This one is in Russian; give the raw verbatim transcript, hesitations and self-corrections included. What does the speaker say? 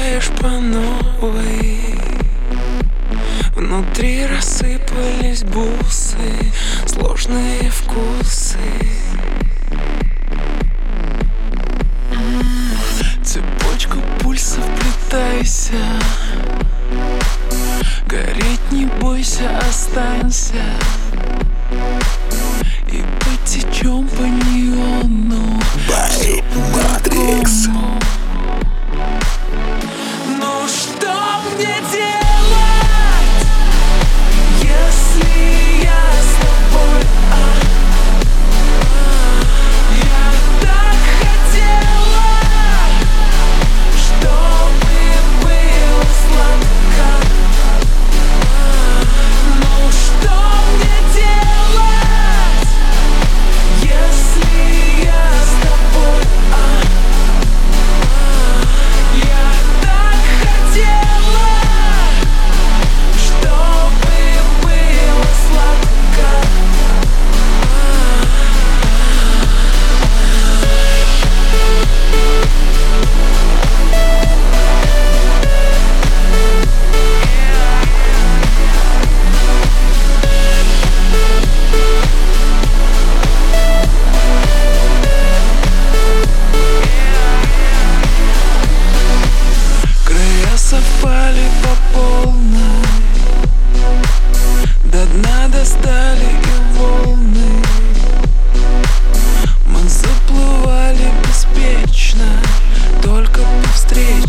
скучаешь по новой. Внутри рассыпались бусы, сложные вкусы. Цепочку пульсов вплетайся, гореть не бойся, останься. И потечем по неону Матрикс. Ну что мне делать, если я с тобой? А? Я так хотела, чтобы было сладко. Ну что мне делать, если я с тобой? А? Я так хотела, чтобы было сладко. Края совпали по полной, до дна достали и волны. Мы заплывали беспечно, только по встрече.